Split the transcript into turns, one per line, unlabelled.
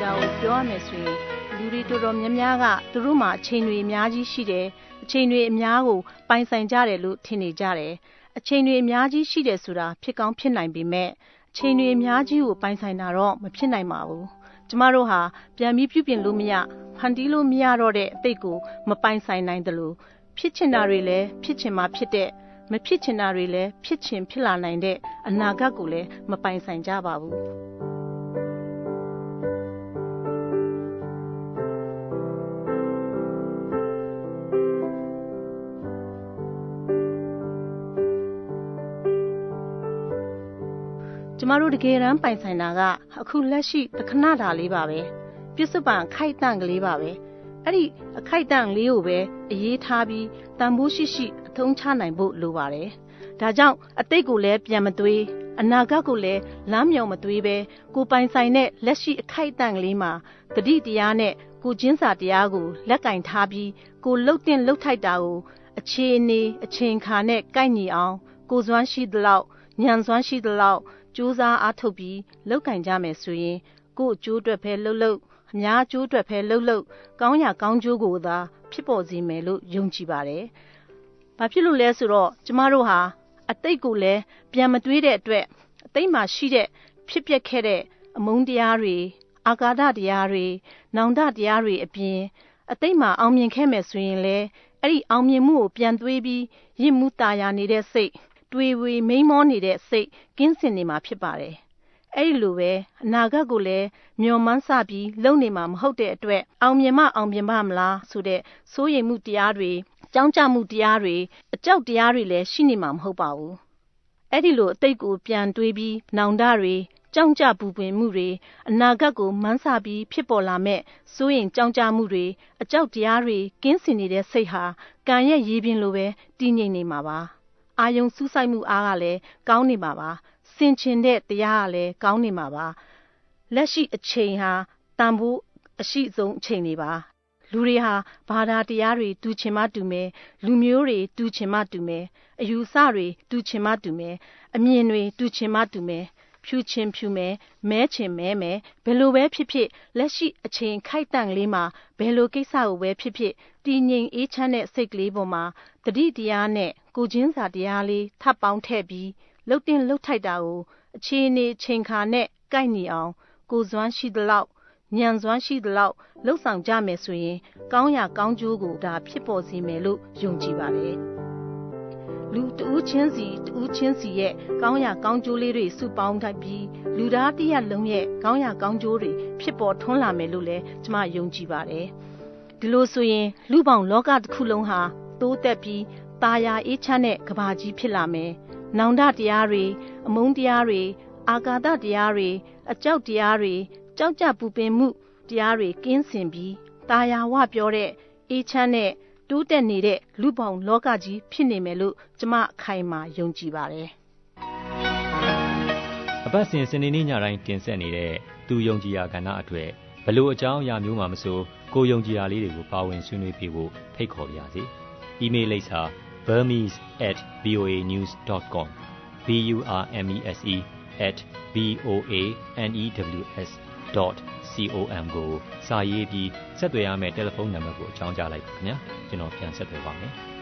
တာကိုပြောရမယ်ဆိုရင်လူတွေတော်တော်များများကသူတို့မှာအချိန်တွေအများကြီးရှိတယ်အချိန်တွေအများကိုပိုင်ဆိုင်ကြတယ်လို့ထင်နေကြတယ်အချိန်တွေအများကြီးရှိတယ်ဆိုတာဖြစ်ကောင်းဖြစ်နိုင်ပေမဲ့အချိန်တွေအများကြီးကိုပိုင်ဆိုင်တာတော့မဖြစ်နိုင်ပါဘူးကျမတို့ဟာပြန်ပြီးပြုပြင်လို့မရဖန်တီးလို့မရတော့တဲ့အတိတ်ကိုမပိုင်ဆိုင်နိုင်တယ်လို့ဖြစ်ချင်တာတွေလည်းဖြစ်ချင်မှဖြစ်တဲ့မဖြစ်ချင်တာတွေလည်းဖြစ်ချင်ဖြစ်လာနိုင်တဲ့အနာဂတ်ကိုလည်းမပိုင်ဆိုင်ကြပါဘူးကျမတို့တကယ်တမ်းပိုင်ဆိုင်တာကအခုလက်ရှိတခဏတာလေးပါပဲပြစ္ဆုတ်ပံအခိုက်အတန့်ကလေးပါပဲအဲ့ဒီအခိုက်အတန့်လေးကိုပဲအရေးထားပြီးတန်ဖိုးရှိရှိအသုံးချနိုင်ဖို့လိုပါတယ်ဒါကြောင့်အတိတ်ကိုလည်းပြန်မသွေးအနာဂတ်ကိုလည်းလမ်းမြောင်မသွေးပဲကိုပိုင်ဆိုင်တဲ့လက်ရှိအခိုက်အတန့်ကလေးမှာတတိတရားနဲ့ကိုချင်းစာတရားကိုလက်ကင်ထားပြီးကိုလှုပ်တင်လှုပ်ထိုက်တာကိုအခြေအနေအချိန်ခါနဲ့ကိုက်ညီအောင်ကိုစွမ်းရှိသလောက်ဉာဏ်စွမ်းရှိသလောက်ကြိုးစားအားထုတ်ပြီးလှုပ်ကင်ကြမယ်ဆိုရင်ကို့အကျိုးအတွက်ပဲလှုပ်အများအကျိုးအတွက်ပဲလှုပ်ကောင်းရာကောင်းကျိုးကိုသာဖြစ်ပေါ်စေမယ်လို့ယုံကြည်ပါတယ်။ဘာဖြစ်လို့လဲဆိုတော့ကျမတို့ဟာအတိတ်ကိုလည်းပြန်မတွေးတဲ့အတွက်အတိတ်မှာရှိတဲ့ဖြစ်ပျက်ခဲ့တဲ့အမုန်းတရားတွေအာဃာတတရားတွေနောင်တတရားတွေအပြင်အတိတ်မှာအောင်မြင်ခဲ့မယ်ဆိုရင်လည်းအဲ့ဒီအောင်မြင်မှုကိုပြန်တွေးပြီးရင့်မှုတာယာနေတဲ့စိတ်တွေးဝေမိန်မောနေတဲ့စိတ်ကင်းစင်နေမှာဖြစ်ပါတယ်။အဲ့ဒီလိုပဲအနာဂတ်ကိုလည်းမျှော်မှန်းစပြီးလုပ်နေမှာမဟုတ်တဲ့အတွက်အောင်မြင်ပါမလားဆိုတဲ့စိုးရိမ်မှုတရားတွေကြောင်းကြမှုတရားတွေအကြောက်တရားတွေလည်းရှိနေမှာမဟုတ်ပါဘူး။အဲ့ဒီလိုအတိတ်ကိုပြန်တွေးပြီးနောင်တတွေကြောင်းကြပူပင်မှုတွေအနာဂတ်ကိုမှန်းဆပြီးဖြစ်ပေါ်လာမဲ့စိုးရိမ်ကြောင်းကြမှုတွေအကြောက်တရားတွေကင်းစင်နေတဲ့စိတ်ဟာကံရဲ့ရေပြင်လိုပဲတည်ငြိမ်နေမှာပါ။အာယုံစူးစိုက်မှုအားကလည်းကောင်းနေမှာပါ။စင်ချင်တဲ့တရားကလည်းကောင်းနေမှာပါလက်ရှိအချိန်ဟာတန်ဖိုးအရှိဆုံးအချိန်တွေပါလူတွေဟာဘာသာတရားတွေတူချင်မှတူမယ်လူမျိုးတွေတူချင်မှတူမယ်အယူဆတွေတူချင်မှတူမယ်အမြင်တွေတူချင်မှတူမယ်ဖြူချင်ဖြူမယ်မဲချင်မဲမယ်ဘယ်လိုပဲဖြစ်ဖြစ်လက်ရှိအချိန်ခိုက်တန့်ကလေးမှာဘယ်လိုကိစ္စကိုပဲဖြစ်ဖြစ်တည်ငြိမ်အေးချမ်းတဲ့စိတ်ကလေးပေါ်မှာတတိတရားနဲ့ကိုချင်းစာတရားလေးထပ်ပေါင်းထည့်ပြီးလှုပ်တင်လှုပ်ထိုက်တာကိုအခြေအနေချိန်ခါနဲ့ကိုက်ညီအောင်ကိုစွမ်းရှိသလောက်ဉာဏ်စွမ်းရှိသလောက်လှုပ်ဆောင်ကြမယ်ဆိုရင်ကောင်းရာကောင်းကျိုးကိုဒါဖြစ်ပေါ်စေမယ်လို့ယုံကြည်ပါတယ်လူတဦးချင်းစီရဲ့ကောင်းရာကောင်းကျိုးလေးတွေစုပေါင်းထိုက်ပြီးလူသားတစ်ရပ်လုံးရဲ့ကောင်းရာကောင်းကျိုးတွေဖြစ်ပေါ်ထွန်းလာမယ်လို့လည်းကျွန်မယုံကြည်ပါတယ်ဒီလိုဆိုရင်လူပေါင်းလောကတစ်ခုလုံးဟာတိုးတက်ပြီးตาယာအေးချမ်းတဲ့ကဘာကြီးဖြစ်လာမယ်နောင်တတရားတွေအမုန်းတရားတွေအာဃာတတရားတွေအကြောက်တရားတွေကြောက်ကြပူပင်မှုတရားတွေကင်းစင်ပြီးตาယာဝပြောတဲ့အေးချမ်းတဲ့တိုးတက်နေတဲ့လူပေါင်းလောကကြီးဖြစ်နေမယ်လို့ကျွန်မအခိုင်အမာယုံကြည်ပါတယ်
အပတ်စဉ်စနေနေ့ညတိုင်းတင်ဆက်နေတဲ့သူယုံကြည်ရာကဏ္ဍအတွက်ဘလို့အကြောင်းအရာမျိုးမှမဆိုကိုယုံကြည်ရာလေးတွေကိုပါဝင်ဆွေးနွေးပြဖို့ဖိတ်ခေါ်ပါရစေ။ email လိပ်စာ burmese@voanews.com burmese@voanews.com ကိုစာရေးပြီးဆက်သွယ်ရမယ့်တယ်လီဖုန်းနံပါတ်ကိုအကြောင်းကြားလိုက်ပါခင်ဗျာကျွန်တော်ပြန်ဆက်သွယ်ပါမယ်